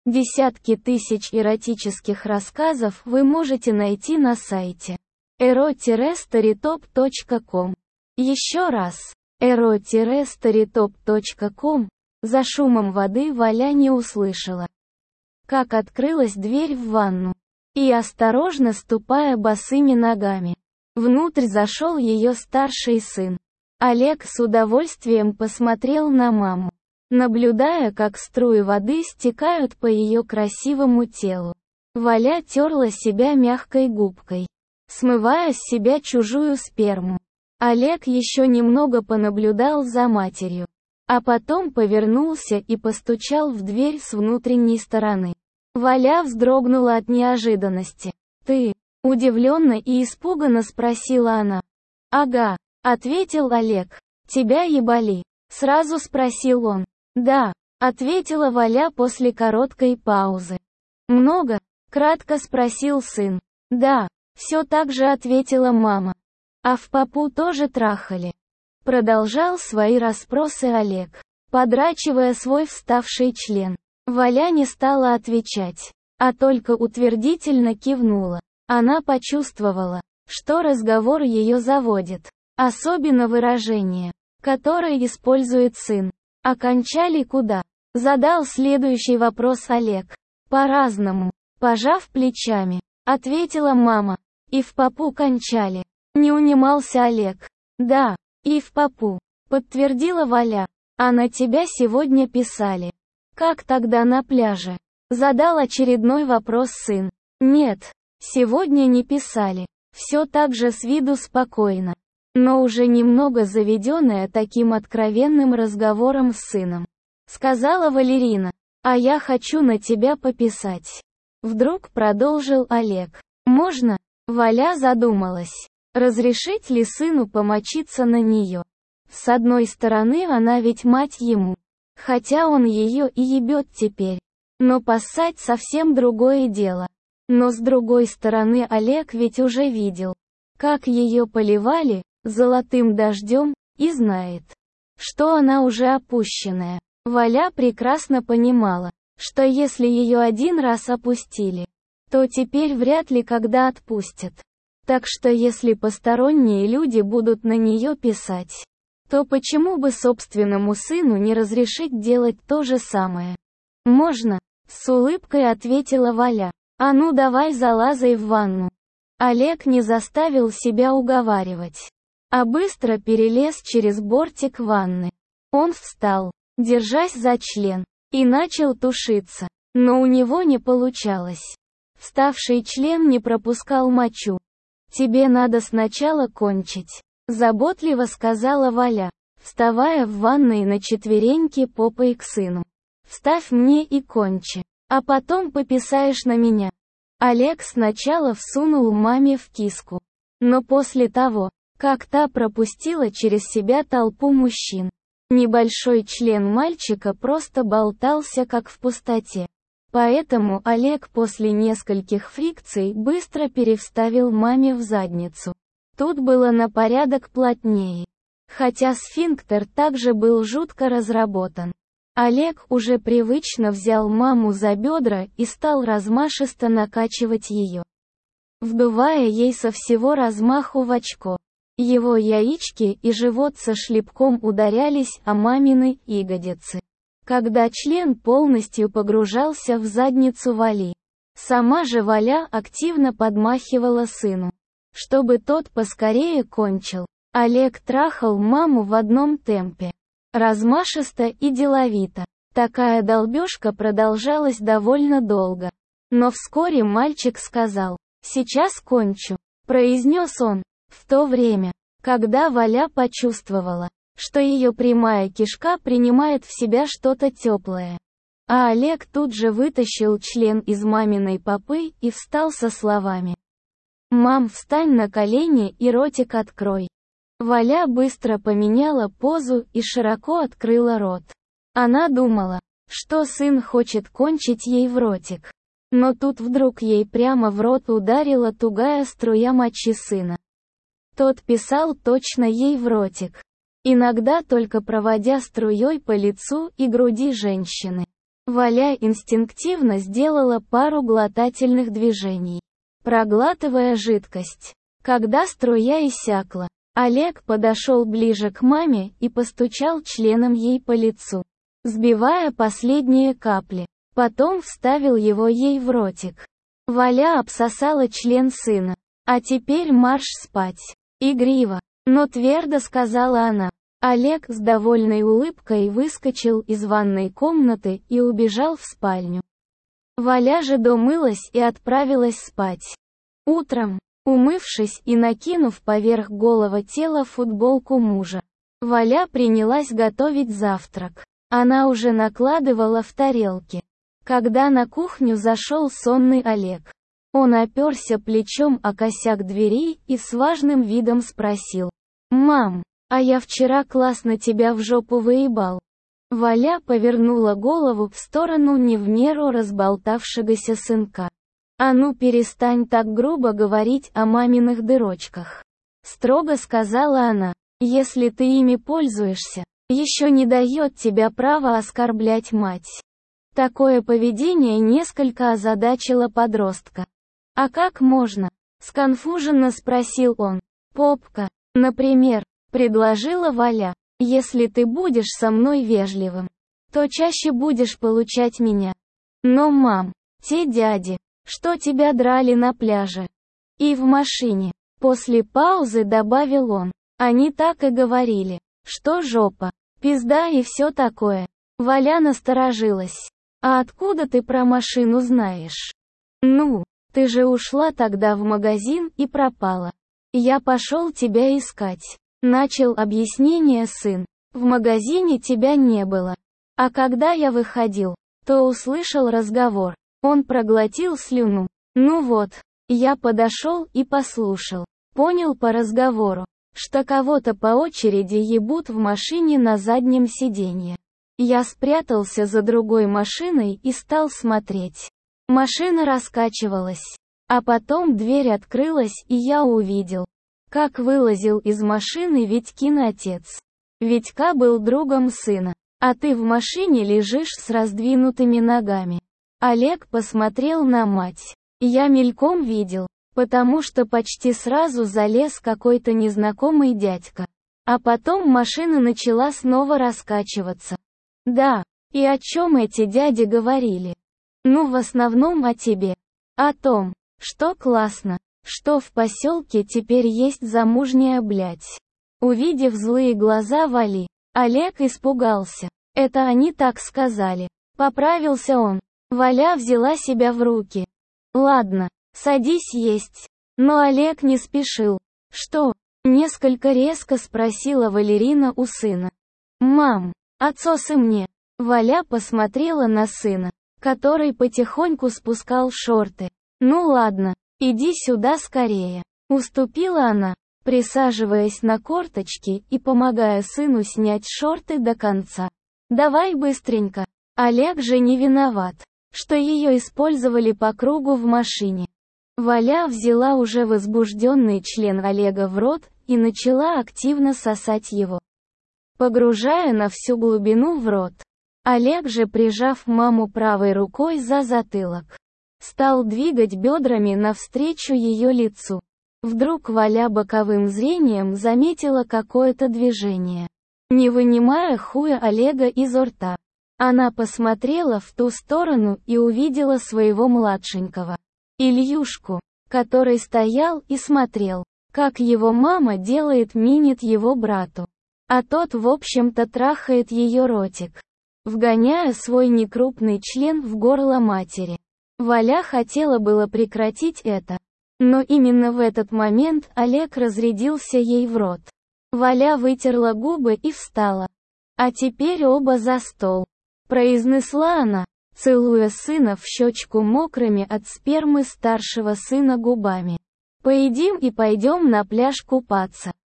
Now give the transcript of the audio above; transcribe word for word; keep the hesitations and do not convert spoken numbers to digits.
Десятки тысяч эротических рассказов вы можете найти на сайте эро старитоп точка ком. Еще раз, эро старитоп точка ком. За шумом воды Валя не услышала, как открылась дверь в ванну. И осторожно ступая босыми ногами, внутрь зашел ее старший сын. Олег с удовольствием посмотрел на маму, наблюдая, как струи воды стекают по ее красивому телу. Валя терла себя мягкой губкой, смывая с себя чужую сперму. Олег еще немного понаблюдал за матерью, а потом повернулся и постучал в дверь с внутренней стороны. Валя вздрогнула от неожиданности. «Ты?» – удивленно и испуганно спросила она. «Ага», – ответил Олег. «Тебя ебали?» – сразу спросил он. «Да», — ответила Валя после короткой паузы. «Много?» — кратко спросил сын. «Да», — все так же ответила мама. «А в попу тоже трахали?» Продолжал свои расспросы Олег, подрачивая свой вставший член. Валя не стала отвечать, а только утвердительно кивнула. Она почувствовала, что разговор ее заводит, особенно выражение, которое использует сын. «А кончали куда?» — задал следующий вопрос Олег. «По-разному», — пожав плечами, ответила мама. «И в попу кончали». Не унимался Олег. «Да, и в попу», — подтвердила Валя. «А на тебя сегодня писали». «Как тогда на пляже?» — задал очередной вопрос сын. «Нет, сегодня не писали». Все так же с виду спокойно, но уже немного заведенная таким откровенным разговором с сыном. Сказала Валерина. «А я хочу на тебя пописать». Вдруг продолжил Олег. «Можно?» Валя задумалась. Разрешить ли сыну помочиться на нее? С одной стороны, она ведь мать ему. Хотя он ее и ебет теперь. Но поссать совсем другое дело. Но с другой стороны, Олег ведь уже видел, как ее поливали золотым дождем, и знает, что она уже опущенная. Валя прекрасно понимала, что если ее один раз опустили, то теперь вряд ли когда отпустят. Так что если посторонние люди будут на нее писать, то почему бы собственному сыну не разрешить делать то же самое? «Можно», — с улыбкой ответила Валя. «А ну давай залазай в ванну». Олег не заставил себя уговаривать, а быстро перелез через бортик ванны. Он встал, держась за член, и начал тушиться, но у него не получалось. Вставший член не пропускал мочу. «Тебе надо сначала кончить», — заботливо сказала Валя, вставая в ванной на четвереньки попой к сыну. «Вставь мне и кончи, а потом пописаешь на меня». Олег сначала всунул маме в киску, но после того, как та пропустила через себя толпу мужчин, небольшой член мальчика просто болтался как в пустоте. Поэтому Олег после нескольких фрикций быстро перевставил маме в задницу. Тут было на порядок плотнее. Хотя сфинктер также был жутко разработан. Олег уже привычно взял маму за бедра и стал размашисто накачивать ее, вдувая ей со всего размаху в очко. Его яички и живот со шлепком ударялись о мамины ягодицы, когда член полностью погружался в задницу Вали. Сама же Валя активно подмахивала сыну, чтобы тот поскорее кончил. Олег трахал маму в одном темпе, размашисто и деловито. Такая долбежка продолжалась довольно долго. Но вскоре мальчик сказал: «Сейчас кончу», — произнес он. В то время, когда Валя почувствовала, что ее прямая кишка принимает в себя что-то теплое, а Олег тут же вытащил член из маминой попы и встал со словами: «Мам, встань на колени и ротик открой». Валя быстро поменяла позу и широко открыла рот. Она думала, что сын хочет кончить ей в ротик. Но тут вдруг ей прямо в рот ударила тугая струя мочи сына. Тот писал точно ей в ротик, иногда только проводя струей по лицу и груди женщины. Валя инстинктивно сделала пару глотательных движений, проглатывая жидкость. Когда струя иссякла, Олег подошел ближе к маме и постучал членом ей по лицу, сбивая последние капли. Потом вставил его ей в ротик. Валя обсосала член сына. «А теперь марш спать». Игриво, но твердо сказала она. Олег с довольной улыбкой выскочил из ванной комнаты и убежал в спальню. Валя же домылась и отправилась спать. Утром, умывшись и накинув поверх голого тела футболку мужа, Валя принялась готовить завтрак. Она уже накладывала в тарелки, когда на кухню зашел сонный Олег. Он оперся плечом о косяк двери и с важным видом спросил: «Мам, а я вчера классно тебя в жопу выебал». Валя повернула голову в сторону не в меру разболтавшегося сынка. «А ну перестань так грубо говорить о маминых дырочках», — строго сказала она. «Если ты ими пользуешься, еще не дает тебя права оскорблять мать». Такое поведение несколько озадачило подростка. «А как можно?» — сконфуженно спросил он. «Попка, например», — предложила Валя. «Если ты будешь со мной вежливым, то чаще будешь получать меня». «Но, мам, те дяди, что тебя драли на пляже и в машине», — после паузы добавил он. «Они так и говорили, что жопа, пизда и все такое». Валя насторожилась. «А откуда ты про машину знаешь?» «Ну, ты же ушла тогда в магазин и пропала. Я пошел тебя искать», — начал объяснение сын. «В магазине тебя не было. А когда я выходил, то услышал разговор». Он проглотил слюну. «Ну вот, я подошел и послушал. Понял по разговору, что кого-то по очереди ебут в машине на заднем сиденье. Я спрятался за другой машиной и стал смотреть. Машина раскачивалась. А потом дверь открылась, и я увидел, как вылазил из машины Витькин отец. Витька был другом сына. А ты в машине лежишь с раздвинутыми ногами». Олег посмотрел на мать. «Я мельком видел, потому что почти сразу залез какой-то незнакомый дядька. А потом машина начала снова раскачиваться». «Да, и о чем эти дяди говорили?» «Ну, в основном о тебе. О том, что классно, что в поселке теперь есть замужняя блядь». Увидев злые глаза Вали, Олег испугался. «Это они так сказали». Поправился он. Валя взяла себя в руки. «Ладно, садись есть». Но Олег не спешил. «Что?» — несколько резко спросила Валерина у сына. «Мам, отсосы мне». Валя посмотрела на сына, который потихоньку спускал шорты. «Ну ладно, иди сюда скорее», — уступила она, присаживаясь на корточки и помогая сыну снять шорты до конца. «Давай быстренько». Олег же не виноват, что ее использовали по кругу в машине. Валя взяла уже возбужденный член Олега в рот и начала активно сосать его, погружая на всю глубину в рот. Олег же, прижав маму правой рукой за затылок, стал двигать бедрами навстречу ее лицу. Вдруг Валя боковым зрением заметила какое-то движение, не вынимая хуя Олега изо рта. Она посмотрела в ту сторону и увидела своего младшенького, Ильюшку, который стоял и смотрел, как его мама делает минет его брату. А тот в общем-то трахает ее ротик, вгоняя свой некрупный член в горло матери. Валя хотела было прекратить это, но именно в этот момент Олег разрядился ей в рот. Валя вытерла губы и встала. «А теперь оба за стол», — произнесла она, целуя сына в щечку мокрыми от спермы старшего сына губами. «Поедим и пойдем на пляж купаться».